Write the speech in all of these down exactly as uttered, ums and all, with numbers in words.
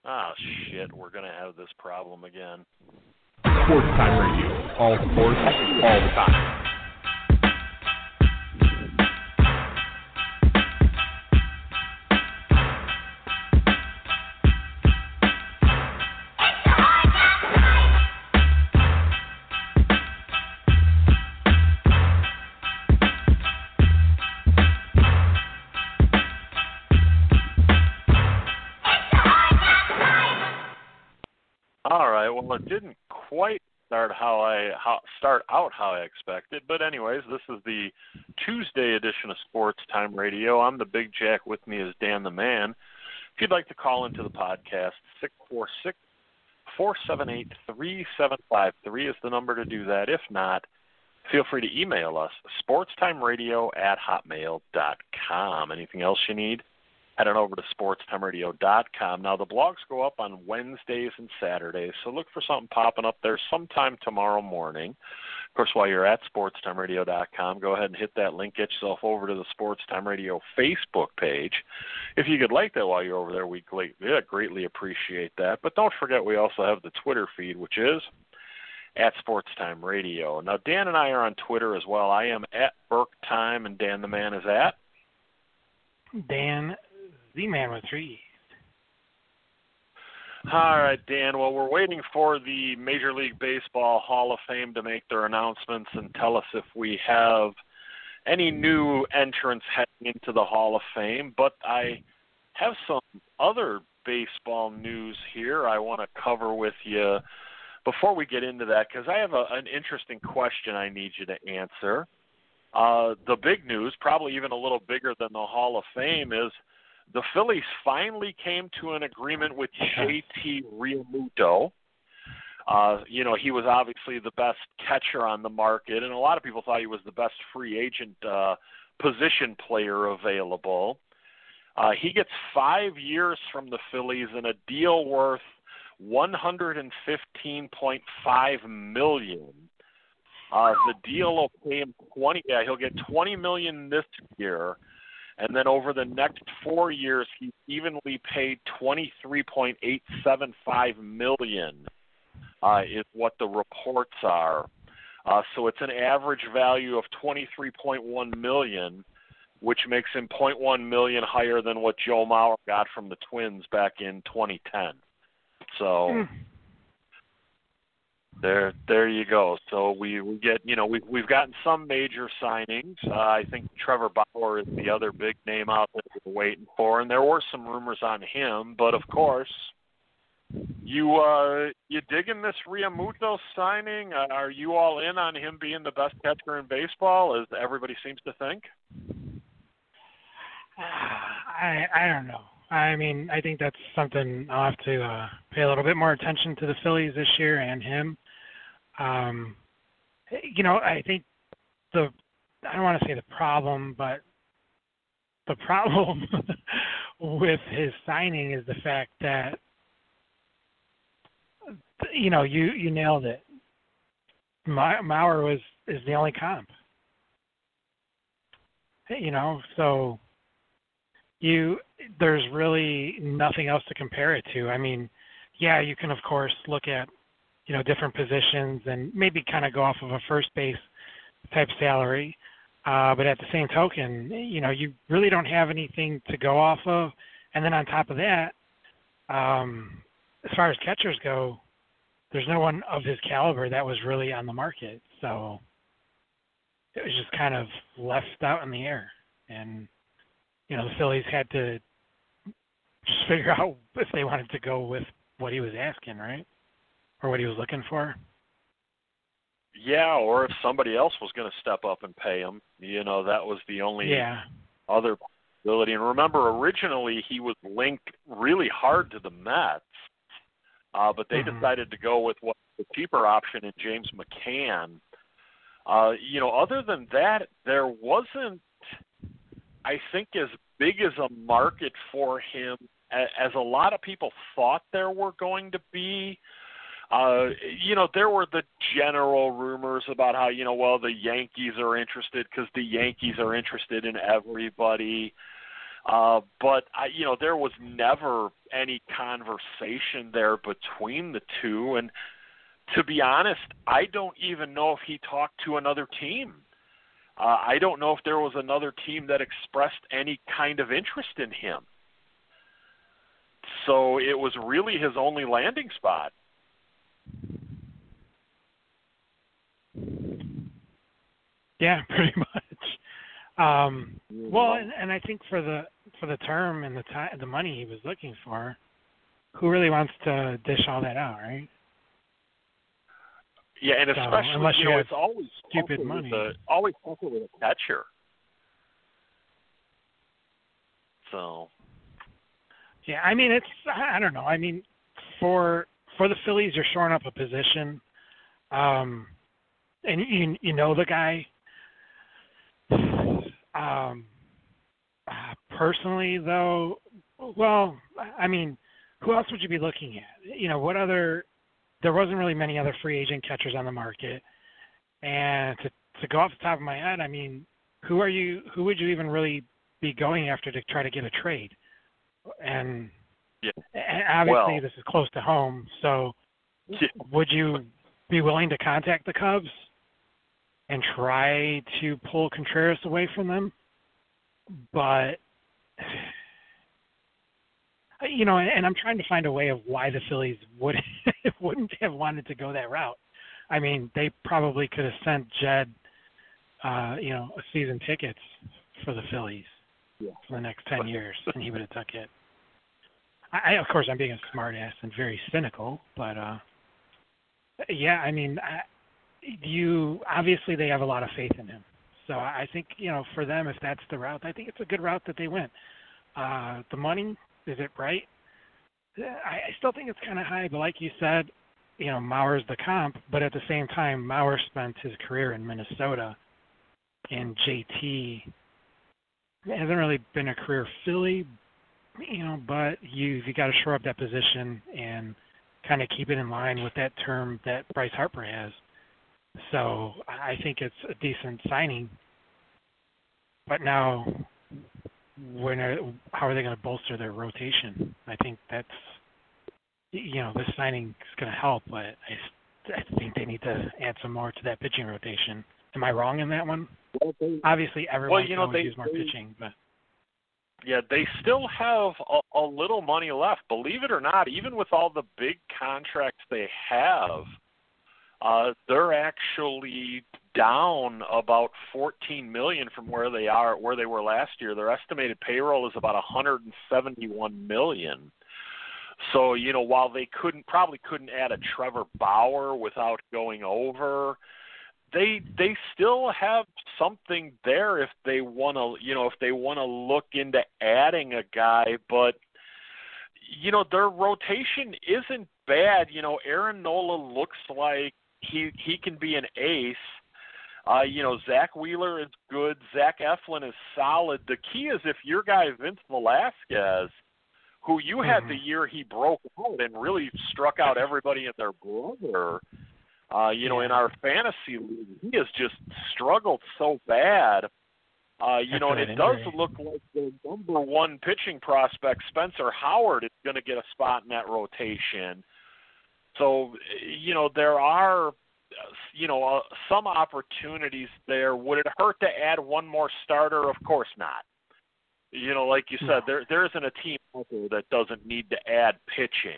Ah, shit, we're going to have this problem again. Sports Time Radio. All sports, all the time. All right. Well, it didn't quite start how I how, start out how I expected, but anyways, this is the Tuesday edition of Sports Time Radio. I'm the Big Jack. With me is Dan the Man. If you'd like to call into the podcast, six four six, four seven eight, three seven five three is the number to do that. If not, feel free to email us, sportstimeradio at hotmail dot com. Anything else you need? Head on over to sportstimeradio dot com. Now, the blogs go up on Wednesdays and Saturdays, so look for something popping up there sometime tomorrow morning. Of course, while you're at sportstimeradio dot com, go ahead and hit that link. Get yourself over to the Sports Time Radio Facebook page. If you could like that while you're over there, we yeah, greatly appreciate that. But don't forget, we also have the Twitter feed, which is at Sports Time Radio. Now, Dan and I are on Twitter as well. I am at Burke Time, and Dan the Man is at Dan Z-Man with three. All right, Dan. Well, we're waiting for the Major League Baseball Hall of Fame to make their announcements and tell us if we have any new entrants heading into the Hall of Fame. But I have some other baseball news here I want to cover with you before we get into that, because I have a, an interesting question I need you to answer. Uh, the big news, probably even a little bigger than the Hall of Fame, is the Phillies finally came to an agreement with J T Realmuto. Uh, you know, he was obviously the best catcher on the market, and a lot of people thought he was the best free agent uh, position player available. Uh, he gets five years from the Phillies and a deal worth one hundred fifteen point five million dollars. Uh, the deal will pay him twenty. Yeah, he'll get twenty million dollars this year. And then over the next four years, he's evenly paid twenty-three point eight seven five million dollars, uh, is what the reports are. Uh, so it's an average value of twenty-three point one million dollars, which makes him zero point one million dollars higher than what Joe Mauer got from the Twins back in twenty ten. So mm. there, there you go. So we, we get, you know, we we've gotten some major signings. Uh, I think Trevor Bauer is the other big name out there we're waiting for, and there were some rumors on him. But of course, you uh, you digging this Realmuto signing? Uh, are you all in on him being the best catcher in baseball, as everybody seems to think? I I don't know. I mean, I think that's something I'll have to uh, pay a little bit more attention to the Phillies this year and him. Um, you know, I think the, I don't want to say the problem, but the problem with his signing is the fact that, you know, you, you nailed it. Mauer was, is the only comp. You know, so you, there's really nothing else to compare it to. I mean, yeah, you can, of course, look at, you know, different positions and maybe kind of go off of a first base type salary. Uh, but at the same token, you know, you really don't have anything to go off of. And then on top of that, um, as far as catchers go, there's no one of his caliber that was really on the market. So it was just kind of left out in the air. And, you know, the Phillies had to just figure out if they wanted to go with what he was asking, right? Or what he was looking for. Yeah, or if somebody else was going to step up and pay him. You know, that was the only yeah. other possibility. And remember, originally he was linked really hard to the Mets, uh, but they mm-hmm. decided to go with what the cheaper option in James McCann. Uh, you know, other than that, there wasn't, I think, as big as a market for him as a lot of people thought there were going to be. Uh, you know, there were the general rumors about how, you know, well, the Yankees are interested because the Yankees are interested in everybody. Uh, but, I, you know, there was never any conversation there between the two. And to be honest, I don't even know if he talked to another team. Uh, I don't know if there was another team that expressed any kind of interest in him. So it was really his only landing spot. Yeah, pretty much. Um, well, and, and I think for the for the term and the time, the money he was looking for, who really wants to dish all that out, right? Yeah, and So, especially unless you you know have it's always stupid tougher money. with a, always tougher with a catcher. So. Yeah, I mean it's I don't know. I mean for for the Phillies, you're shoring up a position, um, and you you know the guy. Um, uh, personally, though, well, I mean, who else would you be looking at? You know, what other? There wasn't really many other free agent catchers on the market, and to to go off the top of my head, I mean, who are you? Who would you even really be going after to try to get a trade? And, yeah. and obviously, well, this is close to home, so yeah. would you be willing to contact the Cubs and try to pull Contreras away from them? But, you know, and, and I'm trying to find a way of why the Phillies would, wouldn't have wanted to go that route. I mean, they probably could have sent Jed, uh, you know, a season tickets for the Phillies yeah. for the next ten years, and he would have took it. I, of course, I'm being a smart ass and very cynical, but, uh, yeah, I mean, I, you obviously they have a lot of faith in him. So I think, you know, for them, if that's the route, I think it's a good route that they went. Uh, the money, is it right? I, I still think it's kind of high, but like you said, you know, Mauer's the comp, but at the same time, Mauer spent his career in Minnesota, and J T hasn't really been a career Philly, you know, but you you got to shore up that position and kind of keep it in line with that term that Bryce Harper has. So I think it's a decent signing. But now, when are, how are they going to bolster their rotation? I think that's, you know, this signing is going to help, but I, I think they need to add some more to that pitching rotation. Am I wrong in that one? Well, they, Obviously, everyone well, you can know, always they, use more they, pitching, but yeah, they still have a, a little money left. Believe it or not, even with all the big contracts they have, uh, they're actually down about fourteen million dollars from where they are, where they were last year. Their estimated payroll is about one hundred seventy-one million dollars. So, you know, while they couldn't probably couldn't add a Trevor Bauer without going over, they they still have something there if they want to, you know, if they want to look into adding a guy. But, you know, their rotation isn't bad. You know, Aaron Nola looks like he he can be an ace. Uh, you know, Zach Wheeler is good. Zach Eflin is solid. The key is if your guy Vince Velasquez, who you had mm-hmm. the year he broke out and really struck out everybody and their brother, uh, you know, yeah. in our fantasy league, he has just struggled so bad. Uh, you That's know, and it injury. does look like the number one pitching prospect, Spencer Howard, is going to get a spot in that rotation. So, you know, there are, you know, uh, some opportunities there. Would it hurt to add one more starter? Of course not. You know, like you said, no. there there isn't a team out there that doesn't need to add pitching.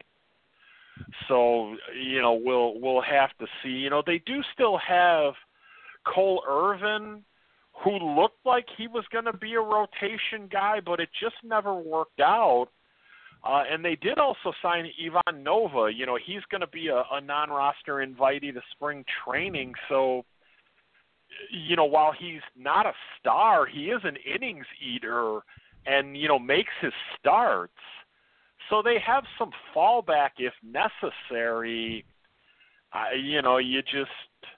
So, you know, we'll we'll have to see. You know, they do still have Cole Irvin, who looked like he was going to be a rotation guy, but it just never worked out. Uh, and they did also sign Ivan Nova. You know, he's going to be a, a non-roster invitee to spring training. So, you know, while he's not a star, he is an innings eater and, you know, makes his starts. So they have some fallback if necessary. Uh, you know, you just,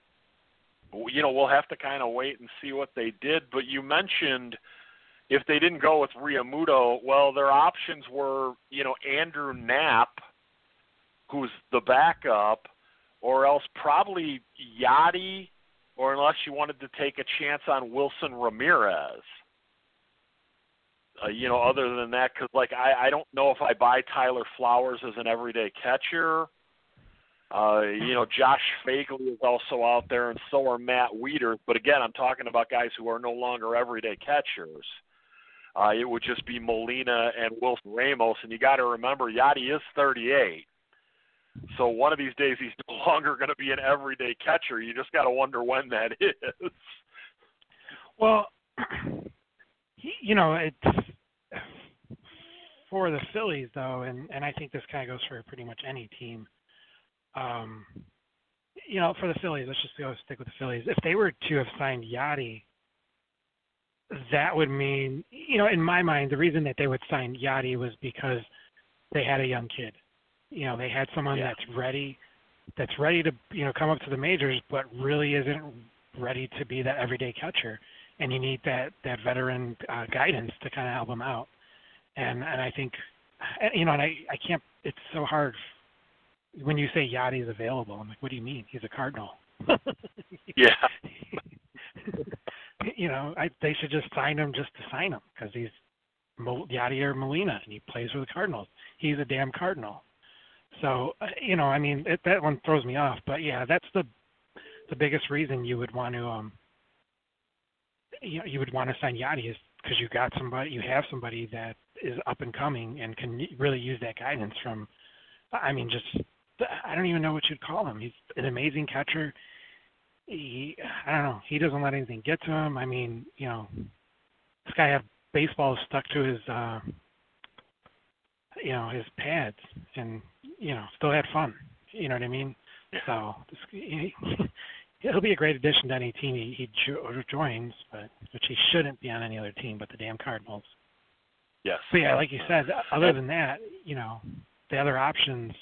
you know, we'll have to kind of wait and see what they did. But you mentioned if they didn't go with Realmuto, well, their options were, you know, Andrew Knapp, who's the backup, or else probably Yachty, or unless you wanted to take a chance on Wilson Ramirez. uh, you know, other than that, because like I, I don't know if I buy Tyler Flowers as an everyday catcher. Uh, you know, Josh Fagley is also out there, and so are Matt Wieters. But again, I'm talking about guys who are no longer everyday catchers. Uh, it would just be Molina and Wilson Ramos, and you got to remember, Yadi is thirty-eight. So one of these days he's no longer going to be an everyday catcher. You just got to wonder when that is. Well, you know, it's for the Phillies though, and, and I think this kind of goes for pretty much any team. Um, you know, for the Phillies, let's just go stick with the Phillies. If they were to have signed Yadi, that would mean, you know, in my mind, the reason that they would sign Yadi was because they had a young kid. You know, they had someone yeah. that's ready, that's ready to, you know, come up to the majors, but really isn't ready to be that everyday catcher. And you need that, that veteran uh, guidance to kind of help them out. And and I think, you know, and I, I can't, it's so hard when you say Yadi's available. I'm like, what do you mean? He's a Cardinal. yeah. You know, I, they should just sign him just to sign him because he's Yadi or Molina, and he plays for the Cardinals. He's a damn Cardinal. So, uh, you know, I mean, it, that one throws me off. But, yeah, that's the the biggest reason you would want to, um, you know, you would want to sign Yadi is because you got somebody, you have somebody that is up and coming and can really use that guidance from, I mean, just, I don't even know what you'd call him. He's an amazing catcher. He, I don't know, he doesn't let anything get to him. I mean, you know, this guy had baseball stuck to his, uh, you know, his pads and, you know, still had fun. You know what I mean? So this, he, he'll be a great addition to any team he, he jo- joins, but which he shouldn't be on any other team but the damn Cardinals. Yes. But yeah, like you said, other than that, you know, the other options,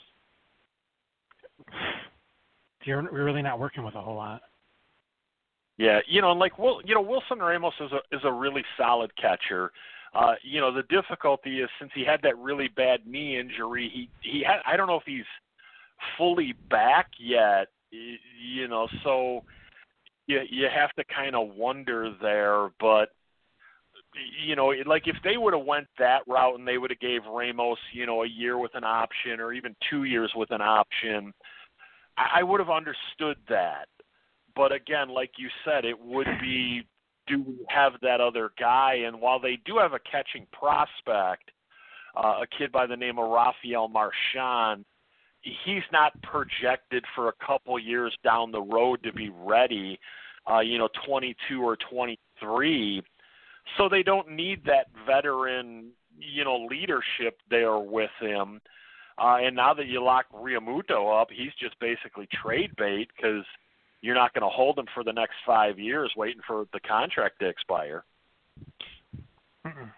you're really not working with a whole lot. Yeah, you know, like well, you know, Wilson Ramos is a is a really solid catcher. Uh, you know, the difficulty is since he had that really bad knee injury, he he had, I don't know if he's fully back yet. You know, so you you have to kind of wonder there. But you know, like if they would have went that route and they would have gave Ramos, you know, a year with an option or even two years with an option, I, I would have understood that. But again, like you said, it would be, do we have that other guy? And while they do have a catching prospect, uh, a kid by the name of Rafael Marchand, he's not projected for a couple years down the road to be ready, uh, you know, twenty-two or twenty-three. So they don't need that veteran, you know, leadership there with him. Uh, and now that you lock Realmuto up, he's just basically trade bait because you're not going to hold him for the next five years waiting for the contract to expire. Mm-mm.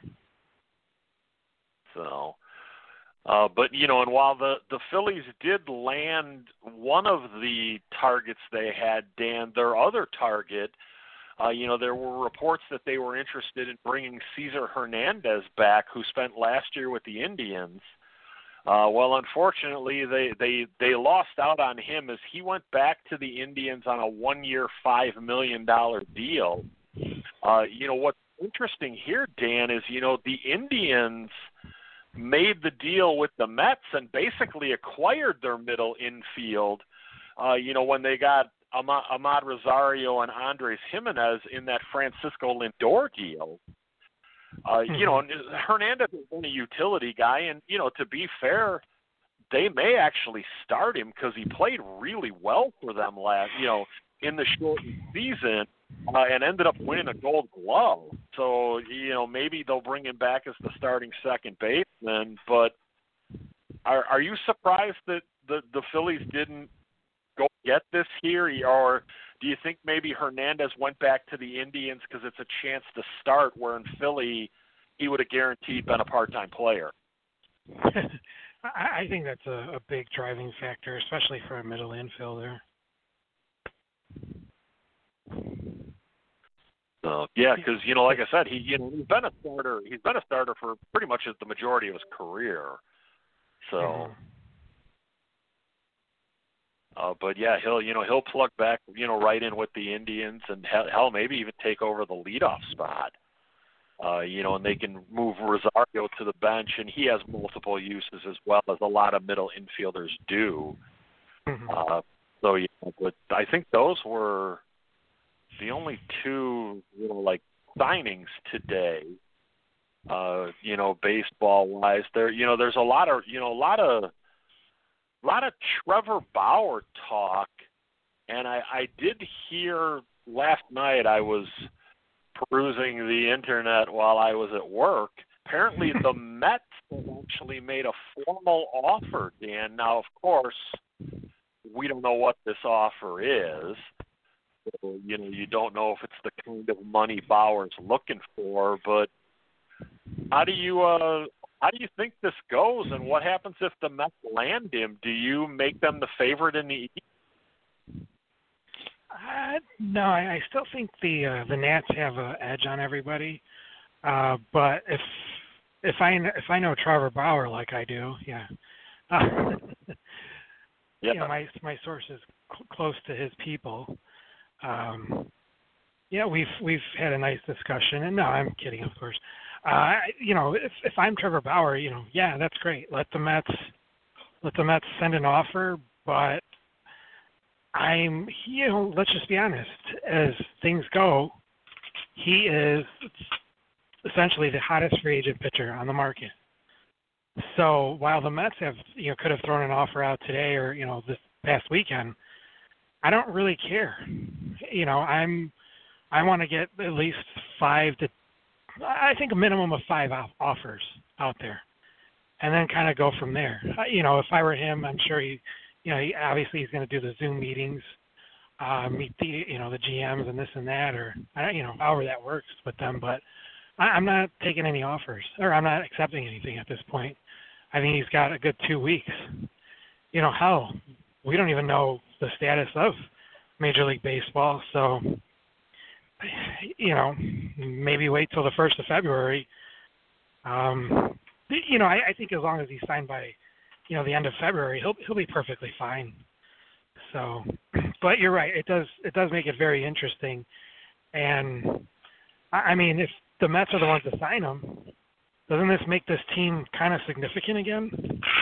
So, uh, but, you know, and while the, the Phillies did land one of the targets they had, Dan, their other target, uh, you know, there were reports that they were interested in bringing Cesar Hernandez back, who spent last year with the Indians. Uh, well, unfortunately, they, they, they lost out on him as he went back to the Indians on a one-year, five million dollars deal. Uh, you know, what's interesting here, Dan, is, you know, the Indians made the deal with the Mets and basically acquired their middle infield, uh, you know, when they got Ahmad, Ahmad Rosario and Andres Jimenez in that Francisco Lindor deal. Uh, you know, Hernandez is a utility guy, and, you know, to be fair, they may actually start him because he played really well for them last, you know, in the shortened season uh, and ended up winning a gold glove. So, you know, maybe they'll bring him back as the starting second baseman. But are, are you surprised that the, the Phillies didn't go get this here, or do you think maybe Hernandez went back to the Indians because it's a chance to start, where in Philly he would have guaranteed been a part-time player? I think that's a, a big driving factor, especially for a middle infielder. So yeah, because you know, like I said, he you know he's been a starter. He's been a starter for pretty much the majority of his career. So. Mm-hmm. Uh, but yeah, he'll you know he'll plug back you know right in with the Indians and hell, hell maybe even take over the leadoff spot. Uh, you know, and they can move Rosario to the bench, and he has multiple uses as well as a lot of middle infielders do. Mm-hmm. Uh, so, yeah, but I think those were the only two, you know, like signings today. Uh, you know, baseball-wise, there, you know, there's a lot of, you know, a lot of, a lot of Trevor Bauer talk, and I, I did hear last night. I was perusing the internet while I was at work. Apparently, the Mets actually made a formal offer, Dan. Now, of course, we don't know what this offer is. So, you know, you don't know if it's the kind of money Bauer's looking for. But how do you uh, how do you think this goes? And what happens if the Mets land him? Do you make them the favorite in the East? Uh, no, I, I still think the uh, the Nats have an edge on everybody. Uh, but if if I if I know Trevor Bauer like I do, yeah, uh, yeah. you know, my my source is cl- close to his people. Um, yeah, we've we've had a nice discussion, and no, I'm kidding, of course. Uh, you know, if if I'm Trevor Bauer, you know, yeah, that's great. Let the Mets let the Mets send an offer, but I'm, you know, let's just be honest. As things go, he is essentially the hottest free agent pitcher on the market. So while the Mets have, you know, could have thrown an offer out today or, you know, this past weekend, I don't really care. You know, I'm, I want to get at least five to, I think a minimum of five offers out there, and then kind of go from there. You know, if I were him, I'm sure he. You know, he, obviously he's going to do the Zoom meetings, uh, meet the, you know, the G Ms and this and that, or, you know, however that works with them. But I, I'm not taking any offers, or I'm not accepting anything at this point. I think he's got a good two weeks. You know, hell, we don't even know the status of Major League Baseball. So, you know, maybe wait till the first of February. Um, you know, I, I think as long as he's signed by, you know, the end of February, he'll he'll be perfectly fine. So, but you're right. It does it does make it very interesting. And I, I mean, if the Mets are the ones to sign him, doesn't this make this team kind of significant again?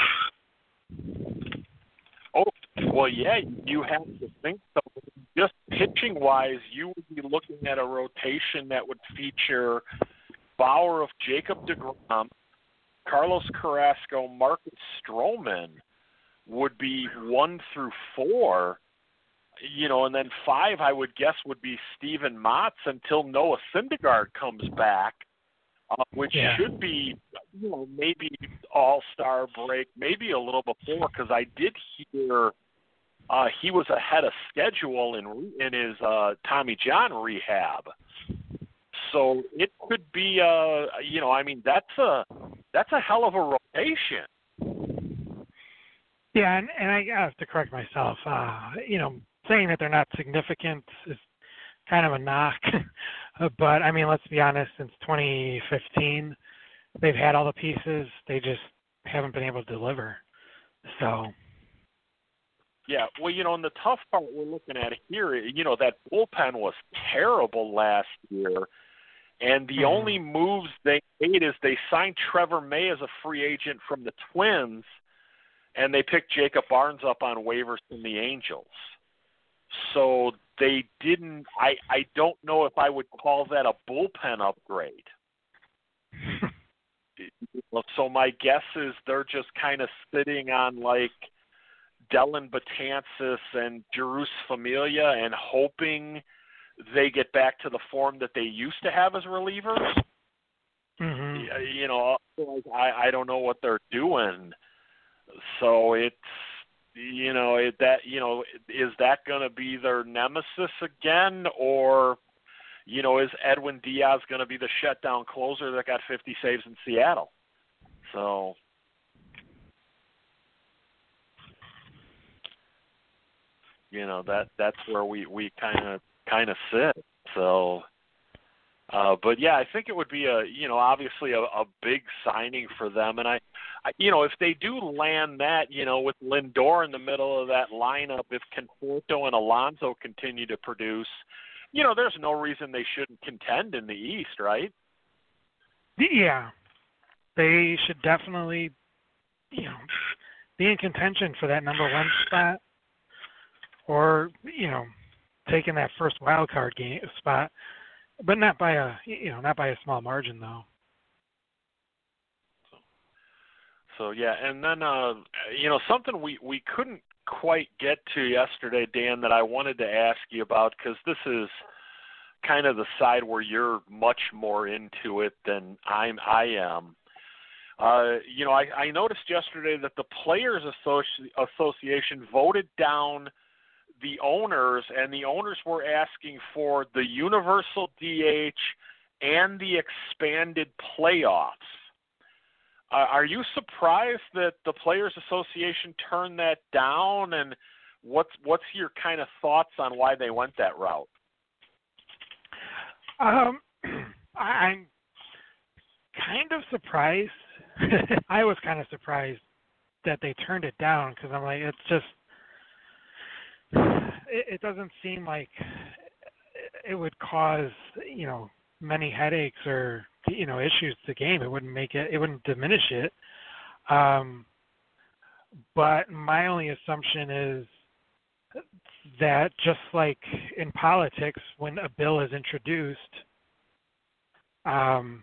Oh, well, yeah. You have to think so. Just pitching wise, you would be looking at a rotation that would feature Bauer of Jacob deGrom, Carlos Carrasco, Marcus Stroman would be one through four, you know, and then five, I would guess, would be Steven Matz until Noah Syndergaard comes back, uh, which yeah. should be, you know, maybe all-star break, maybe a little before, because I did hear uh, he was ahead of schedule in in his uh, Tommy John rehab. So it could be, uh, you know, I mean, that's a that's a hell of a rotation. Yeah, and, and I have to correct myself. Uh, you know, saying that they're not significant is kind of a knock. But, I mean, let's be honest, since twenty fifteen, they've had all the pieces. They just haven't been able to deliver. So. Yeah, well, you know, and the tough part we're looking at here, you know, that bullpen was terrible last year. And the mm-hmm. only moves they made is they signed Trevor May as a free agent from the Twins, and they picked Jacob Barnes up on waivers from the Angels. So they didn't I, – I don't know if I would call that a bullpen upgrade. So my guess is they're just kind of sitting on, like, Dellin Betances and Jeurys Familia and hoping – they get back to the form that they used to have as relievers. Mm-hmm. You know, I, I don't know what they're doing. So it's, you know, it, that, you know, is that going to be their nemesis again? Or, you know, is Edwin Diaz going to be the shutdown closer that got fifty saves in Seattle? So, you know, that that's where we, we kind of, kind of sit. So, uh, but yeah, I think it would be a, you know, obviously a, a big signing for them. And I, I, you know, if they do land that, you know, with Lindor in the middle of that lineup, if Conforto and Alonso continue to produce, you know, there's no reason they shouldn't contend in the East, right? Yeah, they should definitely, you know, be in contention for that number one spot, or you know, taking that first wild card game spot, but not by a you know not by a small margin though. So yeah, and then uh, you know something we we couldn't quite get to yesterday, Dan, that I wanted to ask you about, because this is kind of the side where you're much more into it than I'm I am. Uh, you know, I, I noticed yesterday that the Players Associ- Association voted down the owners, and the owners were asking for the universal D H and the expanded playoffs. Uh, are you surprised that the Players Association turned that down, and what's what's your kind of thoughts on why they went that route? Um, I'm kind of surprised. I was kind of surprised that they turned it down, because I'm like, it's just, it, it doesn't seem like it would cause, you know, many headaches or, you know, issues to the game. It wouldn't make it, it wouldn't diminish it. Um, but my only assumption is that just like in politics, when a bill is introduced, um,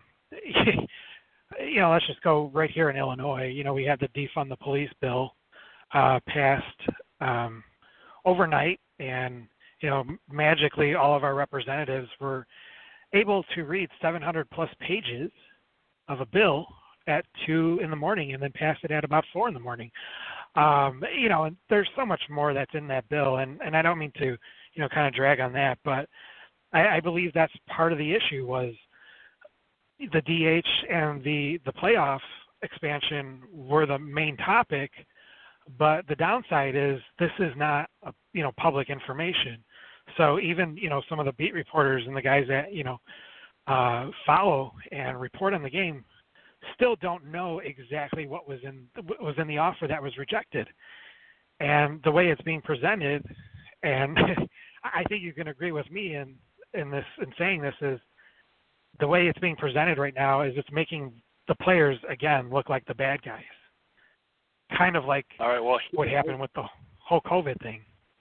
you know, let's just go right here in Illinois. You know, we had the defund the police bill uh, passed um, overnight, and you know, magically all of our representatives were able to read seven hundred plus pages of a bill at two in the morning, and then pass it at about four in the morning. Um, you know, and there's so much more that's in that bill, and, and I don't mean to, you know, kind of drag on that, but I, I believe that's part of the issue was the D H and the, the playoff expansion were the main topic, but the downside is this is not, a, you know, public information. So even, you know, some of the beat reporters and the guys that, you know, uh, follow and report on the game still don't know exactly what was in what was in the offer that was rejected. And the way it's being presented, and I think you can agree with me in, in this in saying this, is the way it's being presented right now is it's making the players again look like the bad guys. Kind of like All right, well, what happened with the whole COVID thing.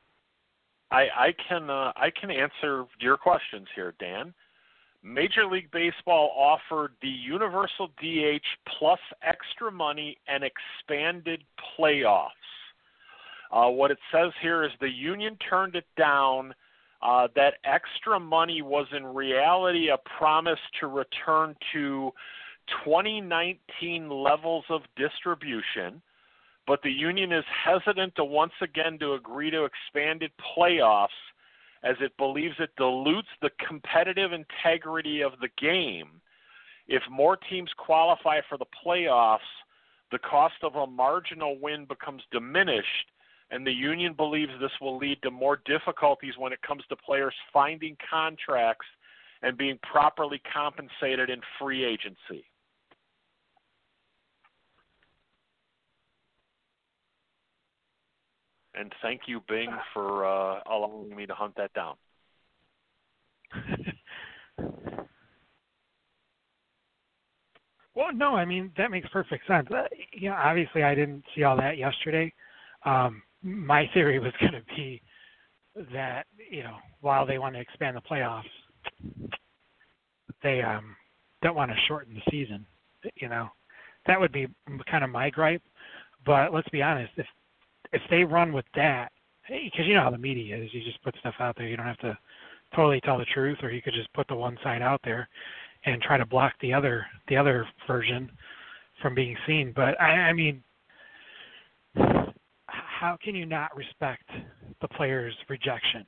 I, I can uh, I can answer your questions here, Dan. Major League Baseball offered the universal D H plus extra money and expanded playoffs. Uh, what it says here is the union turned it down. Uh, that extra money was in reality a promise to return to twenty nineteen levels of distribution, but the union is hesitant to once again to agree to expanded playoffs, as it believes it dilutes the competitive integrity of the game. If more teams qualify for the playoffs, the cost of a marginal win becomes diminished, and the union believes this will lead to more difficulties when it comes to players finding contracts and being properly compensated in free agency. And thank you, Bing, for uh, allowing me to hunt that down. Well, no, I mean, that makes perfect sense. Uh, you know, obviously I didn't see all that yesterday. Um, my theory was going to be that, you know, while they want to expand the playoffs, they um, don't want to shorten the season. You know, that would be kind of my gripe. But let's be honest, if if they run with that, because you know how the media is, you just put stuff out there. You don't have to totally tell the truth, or you could just put the one side out there and try to block the other the other version from being seen. But I, I mean, how can you not respect the player's rejection?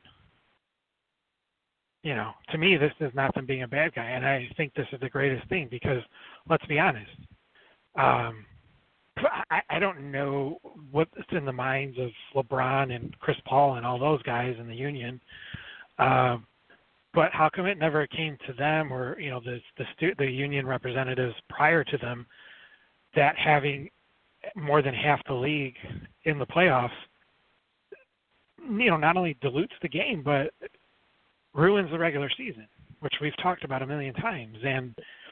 You know, to me, this is not them being a bad guy, and I think this is the greatest thing because, let's be honest, um, I, I don't know what's in the minds of LeBron and Chris Paul and all those guys in the union, uh, but how come it never came to them or, you know, the the, stu- the union representatives prior to them that having more than half the league in the playoffs, you know, not only dilutes the game, but ruins the regular season, which we've talked about a million times. And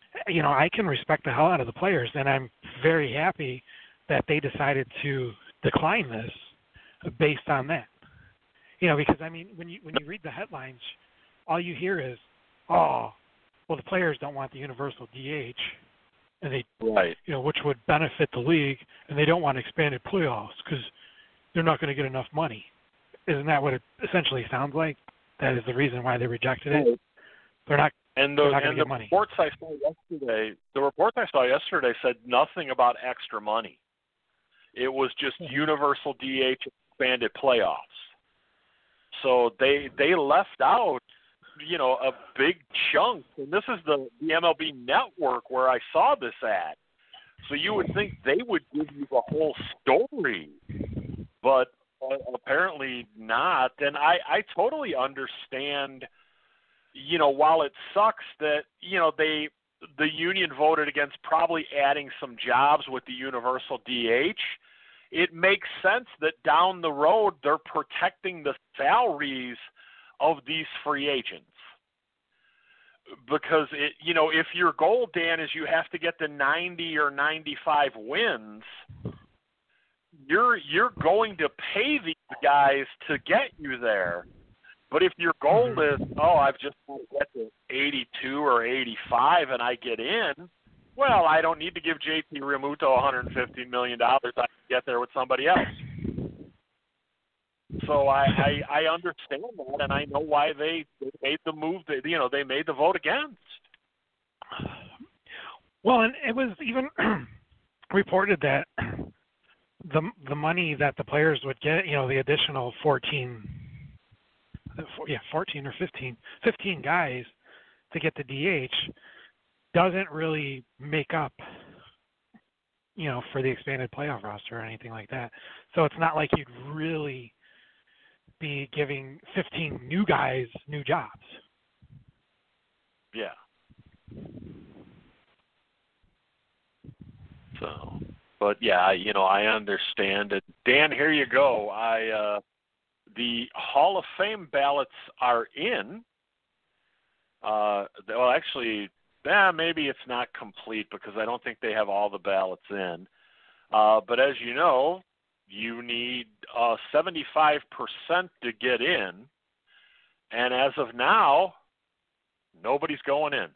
you know, I can respect the hell out of the players, and I'm very happy that they decided to decline this based on that. You know, because I mean, when you when you read the headlines, all you hear is, "Oh, well, the players don't want the universal D H, and they, right, you know, which would benefit the league, and they don't want expanded playoffs because they're not going to get enough money." Isn't that what it essentially sounds like? That is the reason why they rejected it. They're not. And the, they're not going and to the get money. reports I saw yesterday, the reports I saw yesterday said nothing about extra money. It was just universal D H expanded playoffs. So they they left out, you know, a big chunk. And this is the, the M L B Network where I saw this ad. So you would think they would give you the whole story, but uh, apparently not. And I, I totally understand, you know, while it sucks that, you know, they the union voted against probably adding some jobs with the universal D H, it makes sense that down the road they're protecting the salaries of these free agents. Because, it, you know, if your goal, Dan, is you have to get to ninety or ninety-five wins, you're you're going to pay these guys to get you there. But if your goal is, oh, I've just got to get to eighty-two or eighty-five and I get in, well, I don't need to give J T Realmuto one hundred fifty million dollars. I can get there with somebody else. So I, I, I understand that, and I know why they, they made the move. That, you know, they made the vote against. Well, and it was even reported that the the money that the players would get, you know, the additional fourteen, yeah, fourteen or fifteen, fifteen guys to get the D H doesn't really make up, you know, for the expanded playoff roster or anything like that. So it's not like you'd really be giving fifteen new guys new jobs. Yeah. So, but yeah, you know, I understand it. Dan, here you go. I uh, the Hall of Fame ballots are in. Uh, well, actually, eh, maybe it's not complete because I don't think they have all the ballots in. Uh, but as you know, you need uh, seventy-five percent to get in, and as of now, nobody's going in.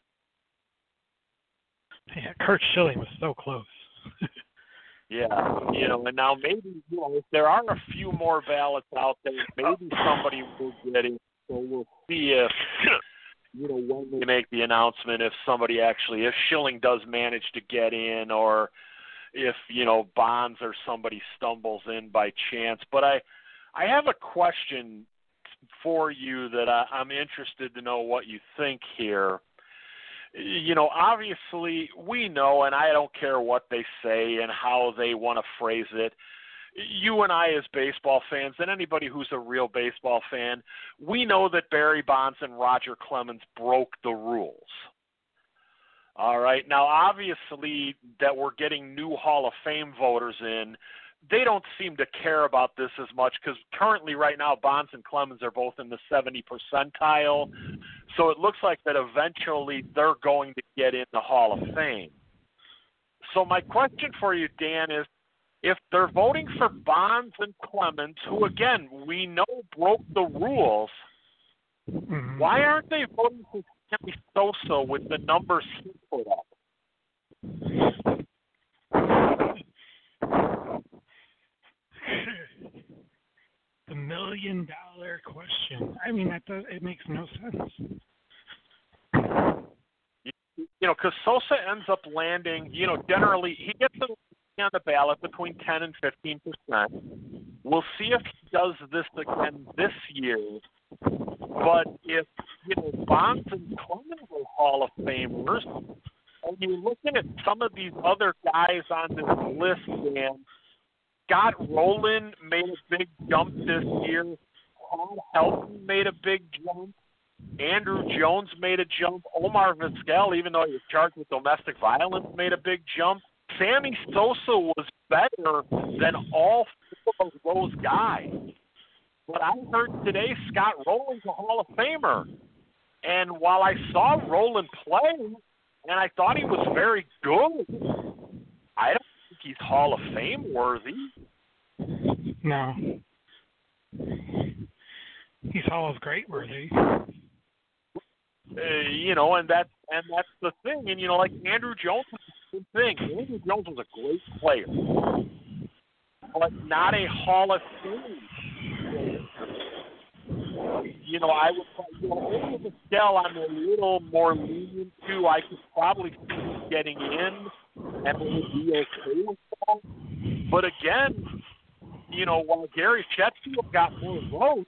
Yeah, Curt Schilling was so close. Yeah, you know, and now maybe, you know, if there are a few more ballots out there, maybe somebody will get in. So we'll see if, you know, when they make the announcement, if somebody actually, if Schilling does manage to get in, or if, you know, Bonds or somebody stumbles in by chance. But I, I have a question for you that I, I'm interested to know what you think here. You know, obviously we know, and I don't care what they say and how they want to phrase it, you and I as baseball fans, and anybody who's a real baseball fan, we know that Barry Bonds and Roger Clemens broke the rules. All right. Now, obviously, that we're getting new Hall of Fame voters in, they don't seem to care about this as much because currently right now Bonds and Clemens are both in the seventy percentile. So it looks like that eventually they're going to get in the Hall of Fame. So my question for you, Dan, is if they're voting for Bonds and Clemens, who, again, we know broke the rules, Mm-hmm. why aren't they voting for Sammy Sosa with the numbers he put up? The million dollar question. I mean, that does, it makes no sense. You, you know, because Sosa ends up landing, you know, generally he gets on the ballot between ten and fifteen percent. We'll see if he does this again this year. But if, you know, Bonds and Clemens are Hall of Famers, and you're looking at some of these other guys on this list, Dan, Scott Rowland made a big jump this year. Paul Helton made a big jump. Andrew Jones made a jump. Omar Vizquel, even though he was charged with domestic violence, made a big jump. Sammy Sosa was better than all four of those guys. But I heard today Scott Rowland's a Hall of Famer. And while I saw Rowland play, and I thought he was very good. I don't think he's Hall of Fame worthy. No. He's Hall of Great worthy. Uh, you know, and that and that's the thing. And you know, like Andrew Jones was the same thing. Andrew Jones was a great player, but not a Hall of Fame player. You know, I would, you know, over the scale, I'm a little more lenient to. I could probably see him getting in, and it would be okay with that. But again, you know, while Gary Chetfield got more votes,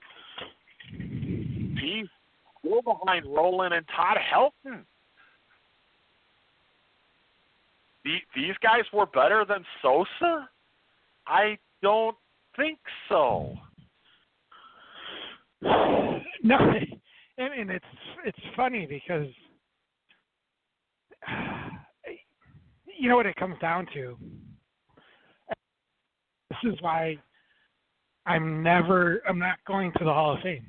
he's still behind Roland and Todd Helton. The, these guys were better than Sosa? I don't think so. No, I mean it's it's funny because you know what it comes down to. This is why I'm never I'm not going to the Hall of Fame.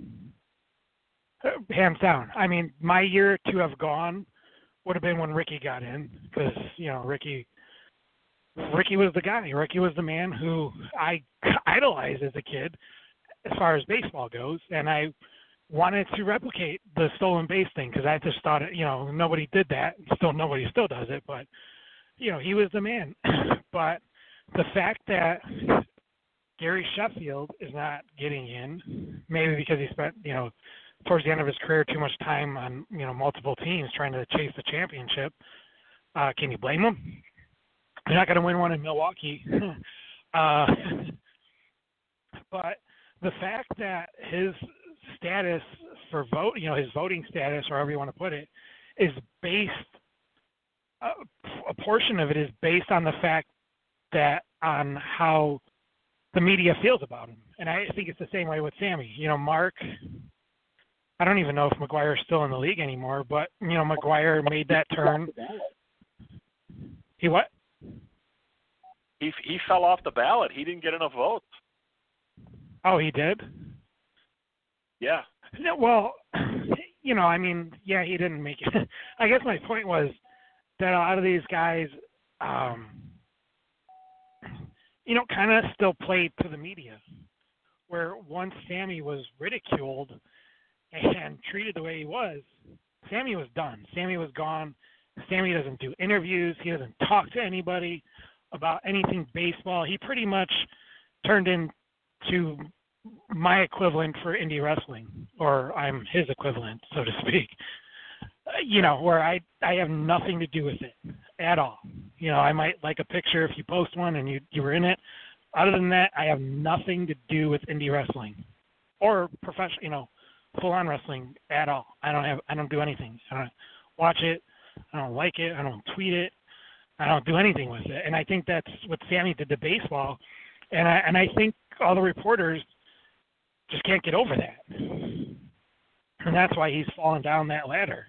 Hands down. I mean, my year to have gone would have been when Ricky got in because you know Ricky. Ricky was the guy. Ricky was the man who I idolized as a kid. As far as baseball goes, and I wanted to replicate the stolen base thing because I just thought, it, you know, nobody did that. Still, nobody still does it, but you know, he was the man. But the fact that Gary Sheffield is not getting in, maybe because he spent, you know, towards the end of his career too much time on, you know, multiple teams trying to chase the championship. Uh, can you blame him? You're not going to win one in Milwaukee. uh, but the fact that his status for vote, you know, his voting status, or however you want to put it, is based, uh, a portion of it is based on the fact that on how the media feels about him. And I think it's the same way with Sammy. You know, Mark, I don't even know if McGuire's still in the league anymore, but, you know, McGuire made that turn. He what? He he fell off the ballot. He didn't get enough votes. Oh, he did? Yeah. No, well, you know, I mean, yeah, he didn't make it. I guess my point was that a lot of these guys, um, you know, kind of still played to the media, where once Sammy was ridiculed and treated the way he was, Sammy was done. Sammy was gone. Sammy doesn't do interviews. He doesn't talk to anybody about anything baseball. He pretty much turned into my equivalent for indie wrestling, or I'm his equivalent, so to speak. Uh, you know, where I I have nothing to do with it at all. You know, I might like a picture if you post one and you you were in it. Other than that, I have nothing to do with indie wrestling or professional, you know, full-on wrestling at all. I don't have I don't do anything. I don't watch it. I don't like it. I don't tweet it. I don't do anything with it. And I think that's what Sammy did to baseball. And I and I think all the reporters just can't get over that. And that's why he's fallen down that ladder.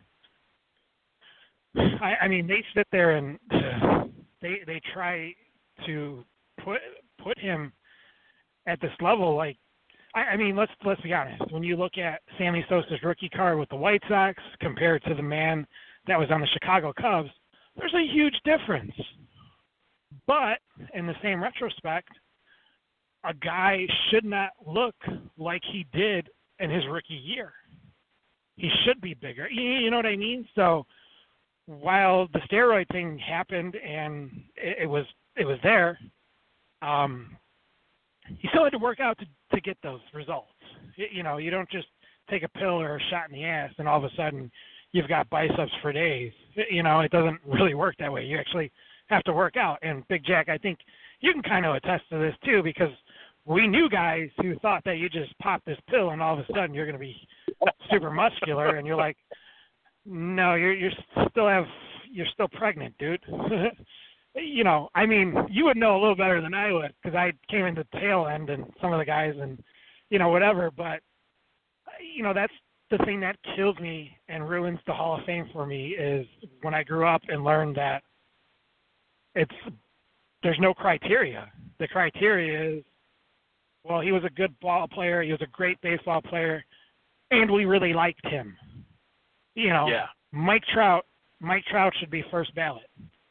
I, I mean, they sit there and uh, they they try to put put him at this level. Like, I, I mean, let's let's be honest. When you look at Sammy Sosa's rookie card with the White Sox compared to the man that was on the Chicago Cubs, there's a huge difference. But in the same retrospect, a guy should not look like he did in his rookie year. He should be bigger. You know what I mean? So while the steroid thing happened and it, it was it was there, um, he still had to work out to, to get those results. You know, you don't just take a pill or a shot in the ass and all of a sudden you've got biceps for days. You know, it doesn't really work that way. You actually have to work out. And Big Jack, I think you can kind of attest to this too, because we knew guys who thought that you just pop this pill and all of a sudden you're going to be super muscular, and you're like, no, you're you're still have you're still pregnant, dude. You know, I mean, you would know a little better than I would because I came into the tail end and some of the guys and you know whatever. But you know, that's the thing that kills me and ruins the Hall of Fame for me is when I grew up and learned that it's there's no criteria. The criteria is, well, he was a good ball player, he was a great baseball player, and we really liked him. You know, yeah. Mike Trout Mike Trout should be first ballot.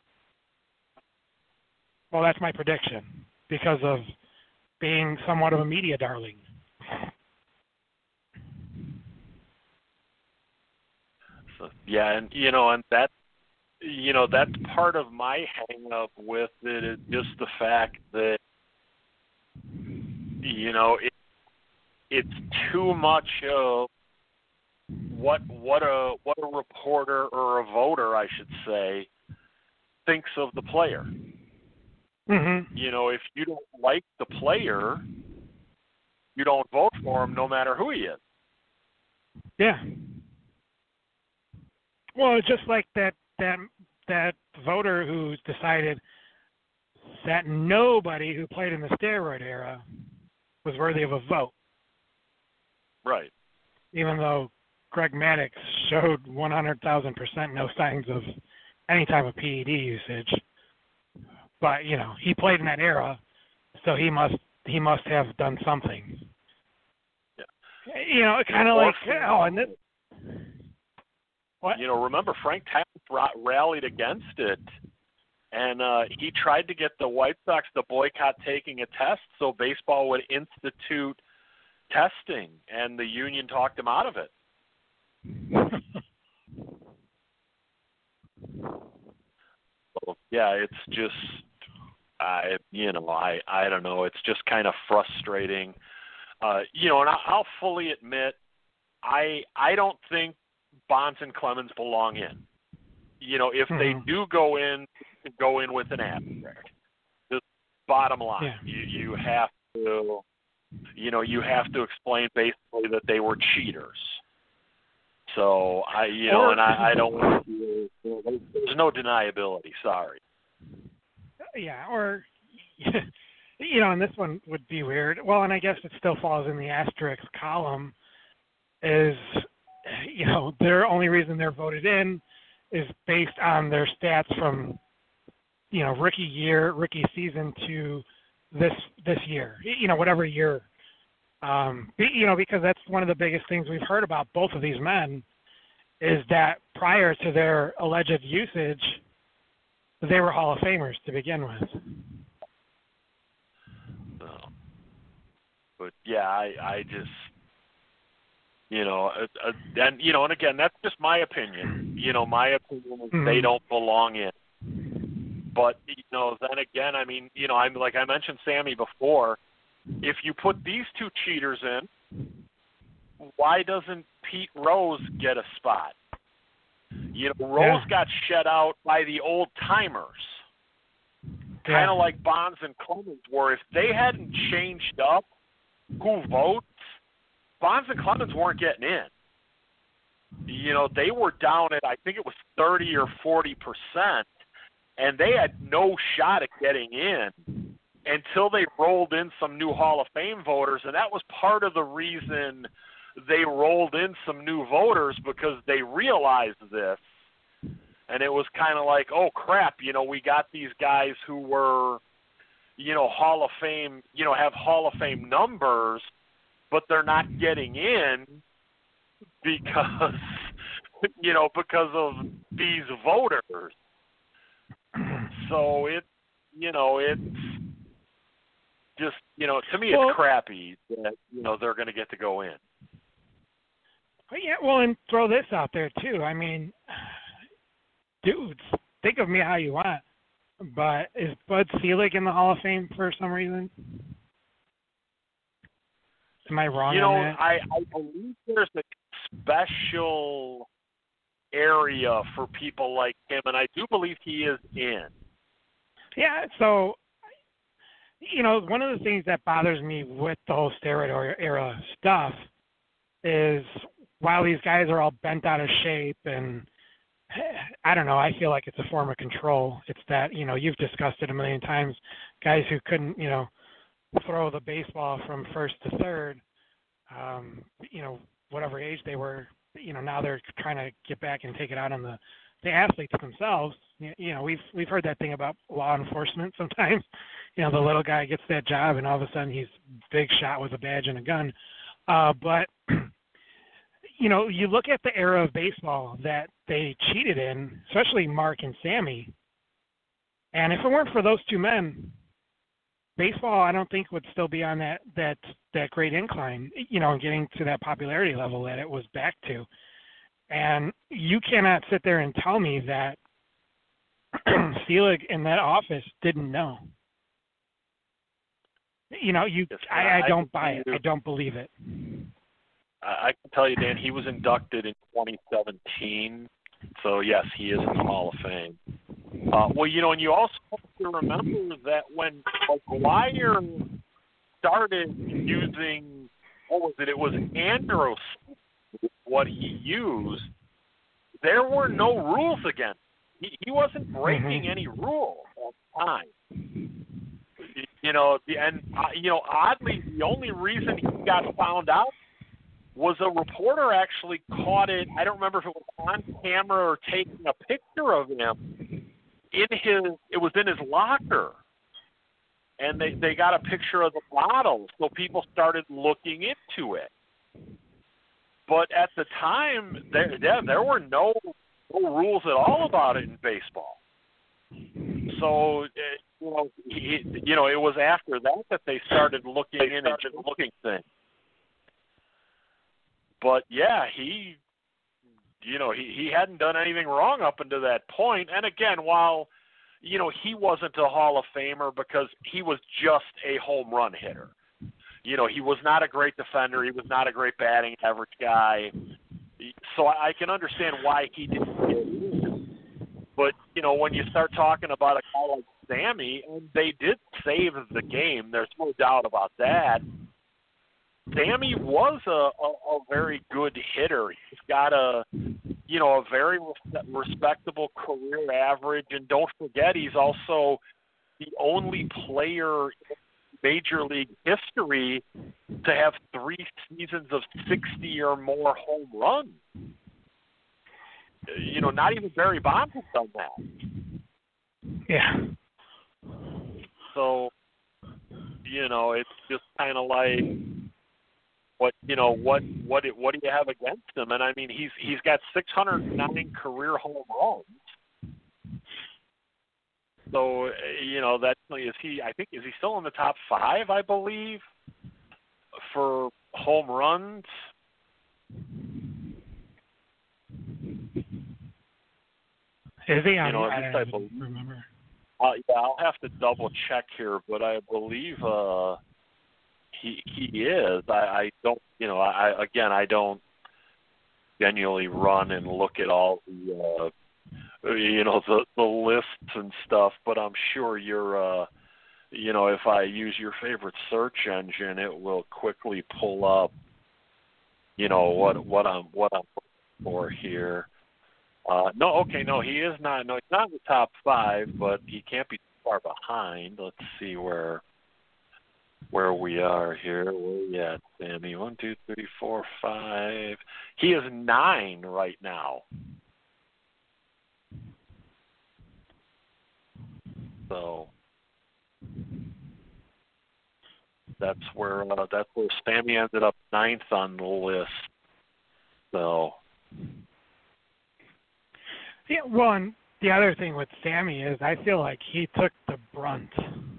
Well, that's my prediction because of being somewhat of a media darling. So, yeah, and you know, and that, you know, that's part of my hang up with it is just the fact that, you know, it, it's too much of what what a what a reporter or a voter, I should say, thinks of the player. Mm-hmm. You know, if you don't like the player, you don't vote for him, no matter who he is. Yeah. Well, it's just like that that that voter who decided that nobody who played in the steroid era was worthy of a vote. Right. Even though Greg Maddux showed one hundred thousand percent no signs of any type of P E D usage. But, you know, he played in that era, so he must he must have done something. Yeah. You know, kind of like, oh, and this... What? You know, remember Frank Thomas rallied against it, and uh, he tried to get the White Sox to boycott taking a test so baseball would institute testing, and the union talked him out of it. So, yeah, it's just, I, you know, I, I don't know. It's just kind of frustrating. Uh, you know, and I, I'll fully admit, I, I don't think Bonds and Clemens belong in. You know, if mm-hmm. they do go in, go in with an abstract. Just bottom line, yeah. you you have to, you know, you have to explain basically that they were cheaters. So I, you know, or, and I, I don't want to. There's no deniability. Sorry. Yeah, or you know, and this one would be weird. Well, and I guess it still falls in the asterisk column. Is you know, their only reason they're voted in is based on their stats from, you know, rookie year, rookie season to this this year. You know, whatever year. Um, you know, because that's one of the biggest things we've heard about both of these men is that prior to their alleged usage, they were Hall of Famers to begin with. So, but yeah, I, I just, you know, uh, uh, and you know, and again, that's just my opinion. You know, my opinion is mm-hmm. they don't belong in. But you know, then again, I mean, you know, I'm like I mentioned Sammy before. If you put these two cheaters in, why doesn't Pete Rose get a spot? You know, Rose yeah. got shut out by the old timers, yeah. kind of like Bonds and Clemens were. If they hadn't changed up who votes, Bonds and Clemens weren't getting in. You know, they were down at, I think it was thirty or forty percent, and they had no shot at getting in until they rolled in some new Hall of Fame voters, and that was part of the reason they rolled in some new voters because they realized this, and it was kind of like, oh, crap, you know, we got these guys who were, you know, Hall of Fame, you know, have Hall of Fame numbers, but they're not getting in because, you know, because of these voters. So it, you know, it's just, you know, to me it's well, crappy that, you know, they're going to get to go in. Yeah, well, and throw this out there, too. I mean, dudes, think of me how you want, but is Bud Selig in the Hall of Fame for some reason? Am I wrong you know, on that? I, I believe there's a special area for people like him, and I do believe he is in. Yeah, so, you know, one of the things that bothers me with the whole steroid era stuff is while these guys are all bent out of shape and I don't know, I feel like it's a form of control. It's that, you know, you've discussed it a million times, guys who couldn't, you know, throw the baseball from first to third, um, you know, whatever age they were, you know, now they're trying to get back and take it out on the, the athletes themselves. You know, we've we've heard that thing about law enforcement sometimes. You know, the little guy gets that job and all of a sudden he's big shot with a badge and a gun. Uh, but, you know, you look at the era of baseball that they cheated in, especially Mark and Sammy. And if it weren't for those two men, baseball, I don't think, would still be on that that that great incline, you know, getting to that popularity level that it was back to. And you cannot sit there and tell me that Selig in that office didn't know. You know, you yes, I, I don't I buy it. I don't believe it. I can tell you, Dan, he was inducted in twenty seventeen. So, yes, he is in the Hall of Fame. Uh, well, you know, and you also have to remember that when McGwire started using, what was it? It was Andros, what he used. There were no rules against him. He, he wasn't breaking mm-hmm. any rule at the time. You know, and, uh, you know, oddly, the only reason he got found out was a reporter actually caught it. I don't remember if it was on camera or taking a picture of him in his, it was in his locker. And they, they got a picture of the bottle, so people started looking into it. But at the time, there, there, there were no, no rules at all about it in baseball. So, you know, he, you know, it was after that that they started looking in and looking things. But, yeah, he, you know, he, he hadn't done anything wrong up until that point. And, again, while, you know, he wasn't a Hall of Famer because he was just a home run hitter. You know, he was not a great defender. He was not a great batting average guy. So I can understand why he didn't get in. But, you know, when you start talking about a guy like Sammy, and they did save the game, there's no doubt about that. Sammy was a, a, a very good hitter. He's got a, you know, a very respectable career average. And don't forget, he's also the only player in Major League history to have three seasons of sixty or more home runs. You know, not even Barry Bonds has done that. Yeah. So, you know, it's just kind of like, what you know, what what it, what do you have against him? And I mean, he's he's got six hundred nine career home runs. So, you know, that is he. I think is he still in the top five? I believe for home runs. Is he? You know, I, at least I, I believe. remember. Uh, yeah, I'll have to double check here, but I believe uh, he he is. I, I don't. You know, I again, I don't genuinely run and look at all the. Uh, you know, the the lists and stuff, but I'm sure you're, uh, you know, if I use your favorite search engine, it will quickly pull up, you know, what what I'm what I'm looking for here. Uh, no, okay, no, he is not. No, he's not in the top five, but he can't be too far behind. Let's see where where we are here. Where are we at, Sammy? One, two, three, four, five. He is nine right now. So that's where uh, that's where Sammy ended up ninth on the list. So yeah, well, and the other thing with Sammy is I feel like he took the brunt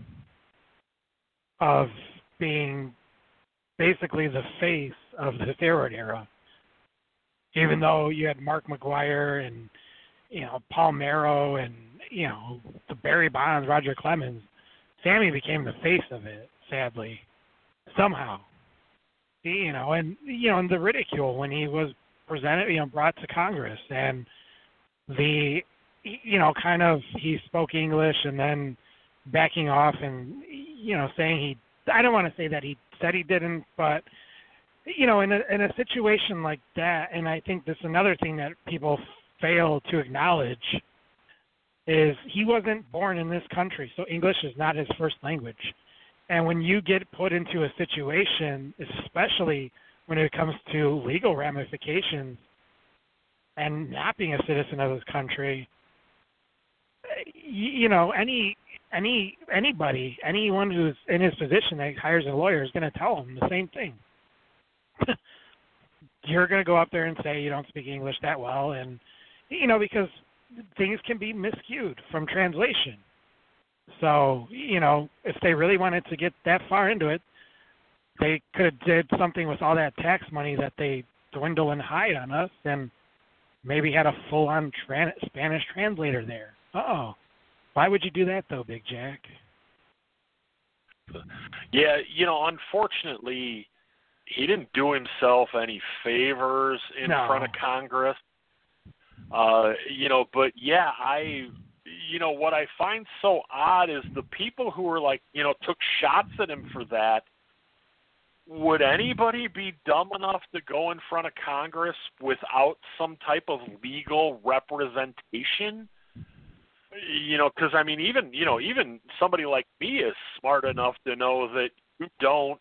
of being basically the face of the steroid era. Even though you had Mark McGwire and you know Paul Merrow and you know, the Barry Bonds, Roger Clemens, Sammy became the face of it, sadly, somehow. You know, and, you know, and the ridicule when he was presented, you know, brought to Congress and the, you know, kind of he spoke English and then backing off and, you know, saying he, I don't want to say that he said he didn't, but, you know, in a, in a situation like that, and I think that's another thing that people fail to acknowledge, is he wasn't born in this country, so English is not his first language. And when you get put into a situation, especially when it comes to legal ramifications and not being a citizen of this country, you know, any any anybody, anyone who's in his position that hires a lawyer is going to tell him the same thing. You're going to go up there and say you don't speak English that well, and you know, because things can be miscued from translation. So, you know, if they really wanted to get that far into it, they could have did something with all that tax money that they dwindle and hide on us, and maybe had a full-on tran- Spanish translator there. Uh-oh. Why would you do that, though, Big Jack? Yeah, you know, unfortunately, he didn't do himself any favors in No. front of Congress. Uh, you know, but yeah, I, you know, what I find so odd is the people who were like, you know, took shots at him for that. Would anybody be dumb enough to go in front of Congress without some type of legal representation? You know, because I mean, even you know, even somebody like me is smart enough to know that you don't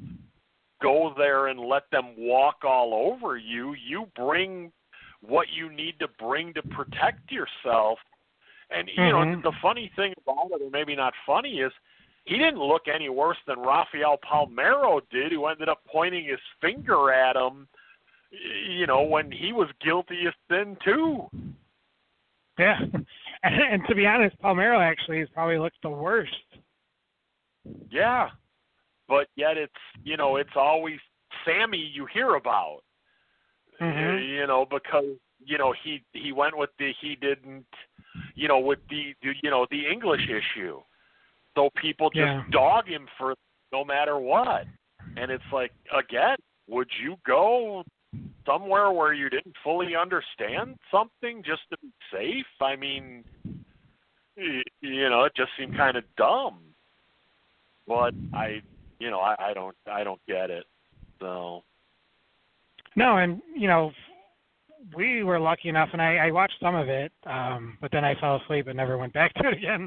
go there and let them walk all over you. You bring what you need to bring to protect yourself. And you mm-hmm. know, the funny thing about it, or maybe not funny, is he didn't look any worse than Rafael Palmeiro did, who ended up pointing his finger at him, you know, when he was guilty of sin too. Yeah. And, and to be honest, Palmeiro actually has probably looked the worst. Yeah. But yet it's, you know, it's always Sammy you hear about. Mm-hmm. You know, because, you know, he he went with the, he didn't, you know, with the, you know, the English issue. So people just yeah. dog him for no matter what. And it's like, again, would you go somewhere where you didn't fully understand something just to be safe? I mean, you know, it just seemed kind of dumb. But I, you know, I, I don't, I don't get it. So. No, and you know, we were lucky enough, and I, I watched some of it, um, but then I fell asleep and never went back to it again.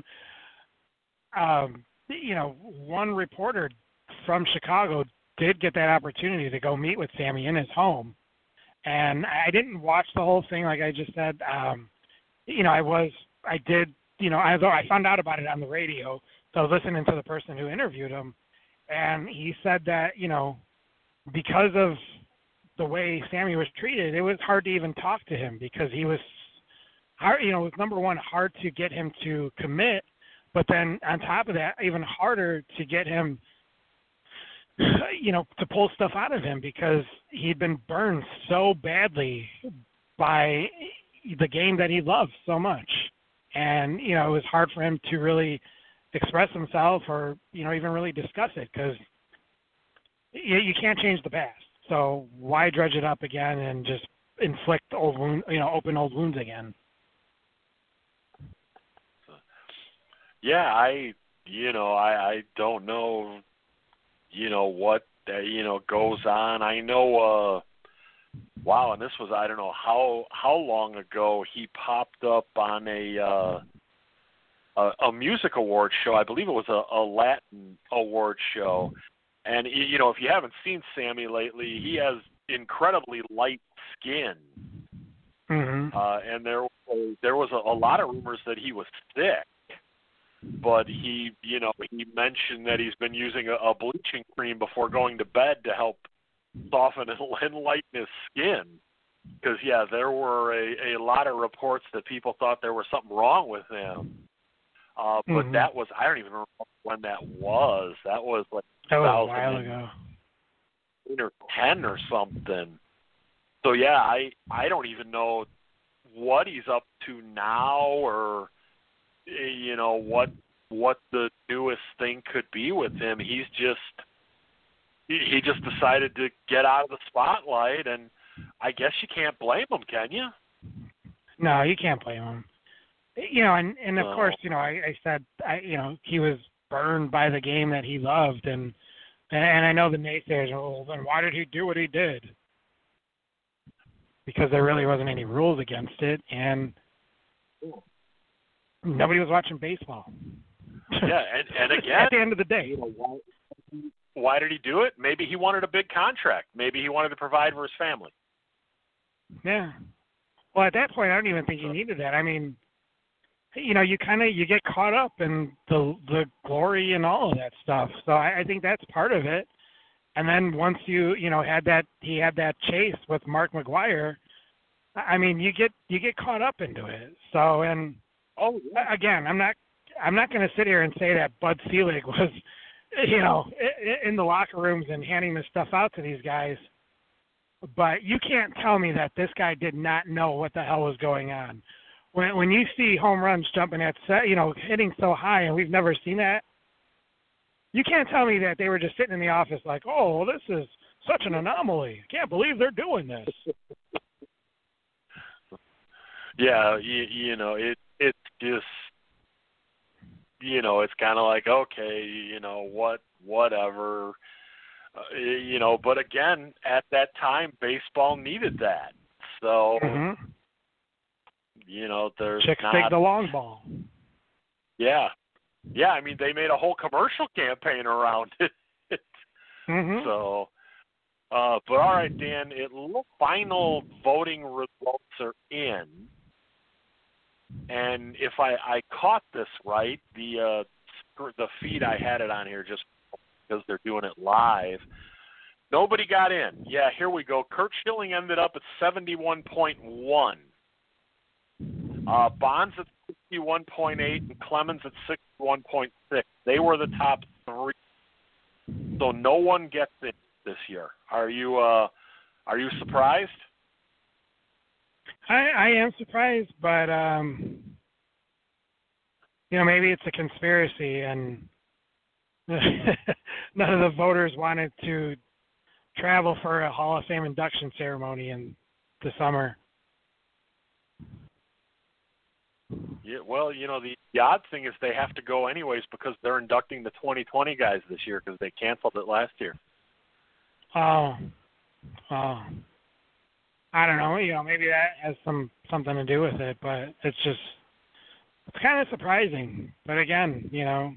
Um, you know, one reporter from Chicago did get that opportunity to go meet with Sammy in his home. And I didn't watch the whole thing, like I just said. Um, you know, I was, I did, you know, I, I found out about it on the radio. So I was listening to the person who interviewed him. And he said that, you know, because of the way Sammy was treated, it was hard to even talk to him because he was hard, you know, it was number one, hard to get him to commit. But then on top of that, even harder to get him, you know, to pull stuff out of him because he'd been burned so badly by the game that he loved so much. And, you know, it was hard for him to really express himself or, you know, even really discuss it because you, you can't change the past. So why dredge it up again and just inflict old wound, you know, open old wounds again? Yeah, I, you know, I, I don't know, you know, what, uh, you know, goes on. I know, uh, wow, and this was, I don't know how, how long ago he popped up on a, uh, a, a music award show. I believe it was a, a Latin award show. And, you know, if you haven't seen Sammy lately, he has incredibly light skin. Mm-hmm. Uh, and there, there was a, a lot of rumors that he was sick. But he, you know, he mentioned that he's been using a, a bleaching cream before going to bed to help soften and lighten his skin. Because, yeah, there were a, a lot of reports that people thought there was something wrong with him. Uh, but mm-hmm. that was, I don't even remember when that was. That was like that was a while ago. Or ten or something. So, yeah, I, I don't even know what he's up to now or, you know, what what the newest thing could be with him. He's just he, he just decided to get out of the spotlight, and I guess you can't blame him, can you? No, you can't blame him. You know, and, and of no. course, you know, I, I said, I, you know, he was burned by the game that he loved, and and I know the naysayers are, well, then why did he do what he did? Because there really wasn't any rules against it, and nobody was watching baseball. Yeah, and, and again, at the end of the day, you know, why, why did he do it? Maybe he wanted a big contract. Maybe he wanted to provide for his family. Yeah. Well, at that point, I don't even think he needed that. I mean, you know, you kind of you get caught up in the the glory and all of that stuff. So I, I think that's part of it. And then once you you know had that he had that chase with Mark McGwire, I mean, you get you get caught up into it. So, and Oh, yeah. again, I'm not I'm not going to sit here and say that Bud Selig was, you know, in the locker rooms and handing this stuff out to these guys. But you can't tell me that this guy did not know what the hell was going on. When when you see home runs jumping at, you know, hitting so high, and we've never seen that, you can't tell me that they were just sitting in the office like, oh, well, this is such an anomaly. I can't believe they're doing this. Yeah, you, you know, it it's just, you know, it's kind of like, okay, you know, what, whatever. Uh, you know, but again, at that time, baseball needed that. So, Mm-hmm. you know, there's Chicks not. dig the long ball. Yeah, yeah. I mean, they made a whole commercial campaign around it. Mm-hmm. So, uh, but all right, Dan. It looks final voting results are in, and if I, I caught this right, the uh, the feed I had it on here just because they're doing it live. Nobody got in. Yeah, here we go. Curt Schilling ended up at seventy-one point one. Uh, Bonds at sixty-one point eight and Clemens at sixty-one point six. They were the top three. So no one gets it this year. Are you uh, are you surprised? I, I am surprised, but um, you know, maybe it's a conspiracy, and none of the voters wanted to travel for a Hall of Fame induction ceremony in the summer. Yeah, well, you know, the, the odd thing is they have to go anyways because they're inducting the twenty twenty guys this year because they canceled it last year. Oh, oh, I don't know. You know, maybe that has some something to do with it, but it's just it's kind of surprising. But again, you know,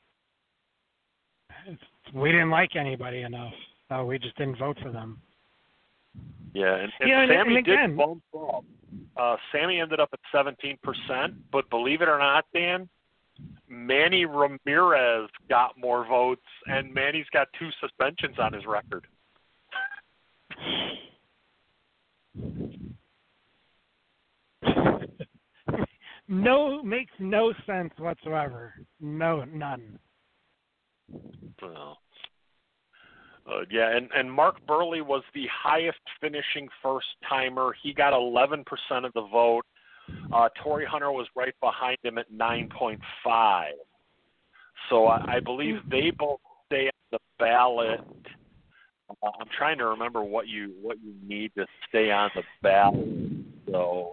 it's, we didn't like anybody enough, so we just didn't vote for them. Yeah, and, and yeah, Sammy and again, did bump up. Uh, Sammy ended up at seventeen percent, but believe it or not, Dan, Manny Ramirez got more votes, and Manny's got two suspensions on his record. No, makes no sense whatsoever. No, none. Well, uh, yeah, and, and Mark Burley was the highest finishing first-timer. He got eleven percent of the vote. Uh, Torrey Hunter was right behind him at nine point five. So I, I believe they both stay on the ballot. Uh, I'm trying to remember what you what you need to stay on the ballot. So,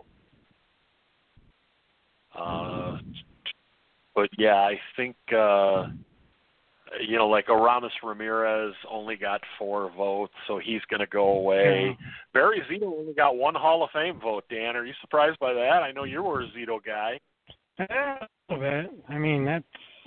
uh, but yeah, I think uh, you know, like Aramis Ramirez only got four votes, so he's going to go away. Yeah. Barry Zito only got one Hall of Fame vote. Dan, are you surprised by that? I know you were a Zito guy. A little bit. I mean, that's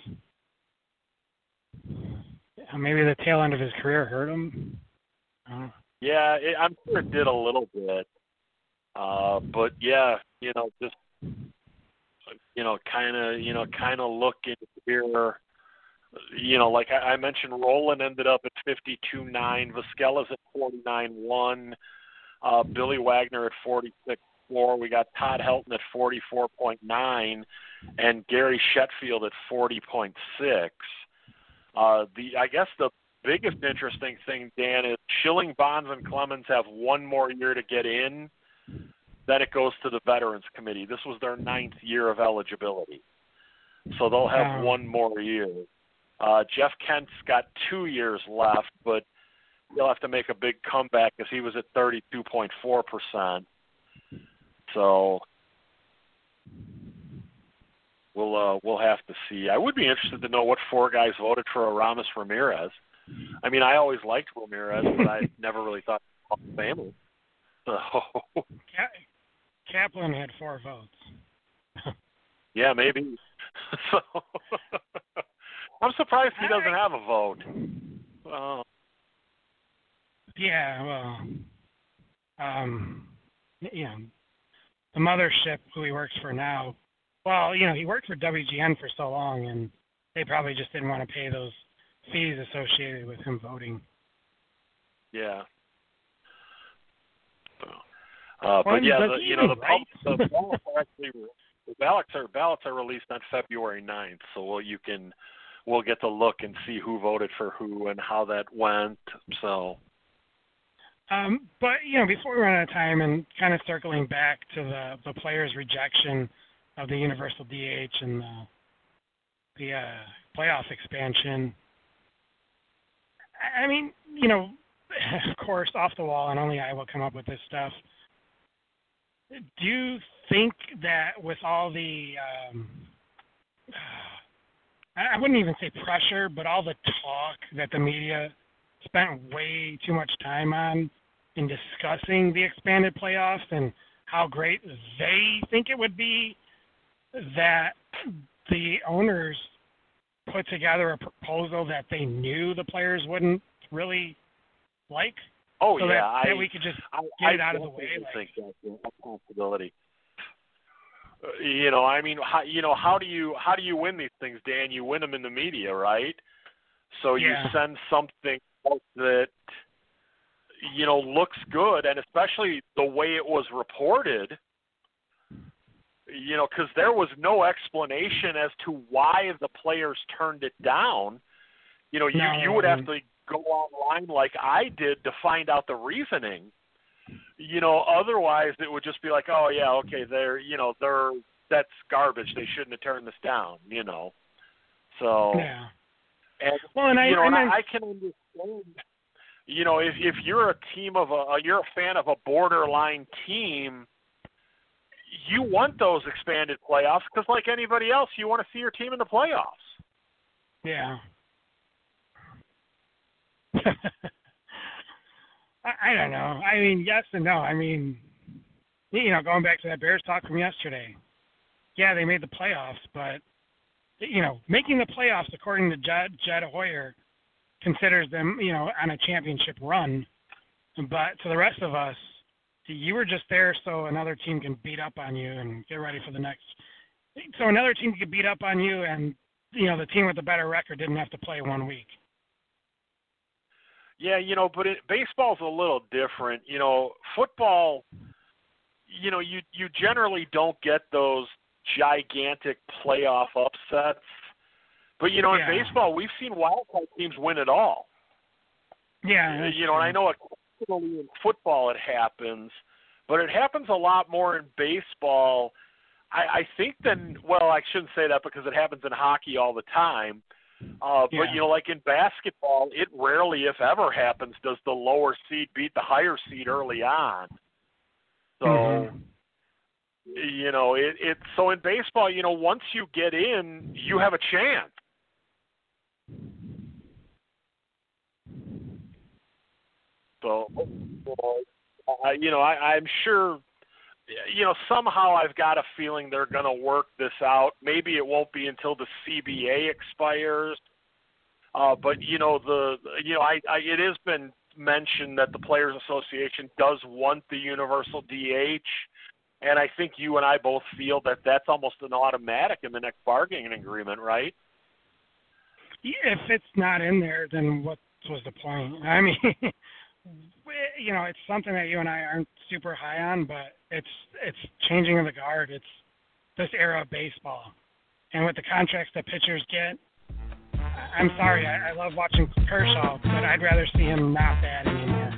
maybe the tail end of his career hurt him. Uh, Yeah, it, I'm sure it did a little bit. Uh, but yeah, you know, just you know, kind of, you know, kind of looking here. You know, like I, I mentioned, Roland ended up at fifty-two point nine. Vizquela's at forty-nine point one. Uh, Billy Wagner at forty-six point four. We got Todd Helton at forty-four point nine, and Gary Shetfield at forty point six. Uh, the I guess the biggest interesting thing, Dan, is Schilling, Bonds, and Clemens have one more year to get in. Then it goes to the Veterans Committee. This was their ninth year of eligibility. So they'll have Wow. one more year. Uh, Jeff Kent's got two years left, but he'll have to make a big comeback because he was at thirty-two point four percent. So we'll uh, we'll have to see. I would be interested to know what four guys voted for Aramis Ramirez. I mean, I always liked Ramirez, but I never really thought he was family. So Kaplan had four votes. yeah, maybe. So I'm surprised he doesn't have a vote. Uh, Yeah, well, um, you know, the mothership who he works for now, well, you know, he worked for W G N for so long, and they probably just didn't want to pay those fees associated with him voting. yeah. Uh, but yeah, Well, the, you know the, right? pub, the ballots are actually the ballots are ballots are released on February ninth, so we'll, you can we'll get to look and see who voted for who and how that went. So. Um, but you know, before we run out of time, and kind of circling back to the the players' rejection of the universal D H and the the uh, playoff expansion. I mean, you know, of course, off the wall, and only I will come up with this stuff. Do you think that with all the, um, I wouldn't even say pressure, but all the talk that the media spent way too much time on in discussing the expanded playoffs and how great they think it would be, that the owners put together a proposal that they knew the players wouldn't really like? Oh so yeah, that, I, that we could just I, get I it out of the way. I think like, that's a possibility. Uh, you know, I mean, how, you know, how do you how do you win these things, Dan? You win them in the media, right? So you yeah. send something out that you know looks good, and especially the way it was reported. You know, because there was no explanation as to why the players turned it down. You know, you no, you would have to go online like I did to find out the reasoning. You know, otherwise it would just be like, oh yeah, okay, they're you know they're that's garbage. They shouldn't have turned this down. You know, so yeah. and well, and I, you know, and and I, I can understand. You know, if if you're a team of a you're a fan of a borderline team, you want those expanded playoffs because, like anybody else, you want to see your team in the playoffs. Yeah. I, I don't know. I mean, yes and no. I mean, you know, going back to that Bears talk from yesterday, yeah, they made the playoffs, but, you know, making the playoffs, according to Jed, Jed Hoyer, considers them, you know, on a championship run. But to the rest of us, you were just there so another team can beat up on you and get ready for the next. So another team could beat up on you, and you know the team with the better record didn't have to play one week. Yeah, you know, but it, baseball's a little different. You know, football. You know, you you generally don't get those gigantic playoff upsets. But you know, yeah. in baseball, we've seen wild card teams win it all. Yeah, you know, and I know occasionally in football it happens, but it happens a lot more in baseball. I, I think than well, I shouldn't say that because it happens in hockey all the time. Uh, yeah. But you know, like in basketball, it rarely, if ever, happens. Does the lower seed beat the higher seed early on? So, mm-hmm. you know, it, it. So in baseball, you know, once you get in, you have a chance. So, uh, you know, I, I'm sure, you know, somehow I've got a feeling they're going to work this out. Maybe it won't be until the C B A expires. Uh, but, you know, the, you know, I, I, it has been mentioned that the Players Association does want the universal D H. And I think you and I both feel that that's almost an automatic in the next bargaining agreement, right? If it's not in there, then what was the point? I mean, you know, it's something that you and I aren't super high on, but it's it's changing of the guard. It's this era of baseball. And with the contracts that pitchers get, I'm sorry, I, I love watching Kershaw, but I'd rather see him not bad anymore.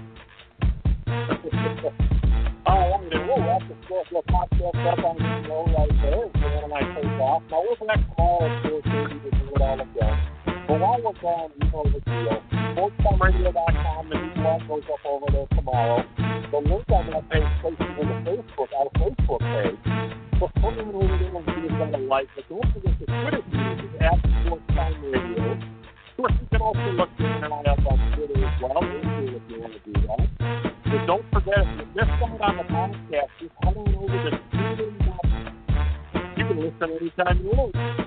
Oh, I mean, we'll wrap the podcast up on the show right there. Dan and I take off. Now, we'll be back tomorrow at four thirty to do it all again. But while we're gone, you know the deal. sports time radio dot com, the new blog goes up over there tomorrow. The link on that page places in the Facebook, our Facebook page. So come in over there and give us a like. But don't forget the Twitter page is at Sports Time Radio. Of course, you can also look Dan and I up on Twitter as well. We'll see if you want to do that. But don't forget, if you missed out on the podcast, just head on over to TuneIn dot com. You can listen anytime you want.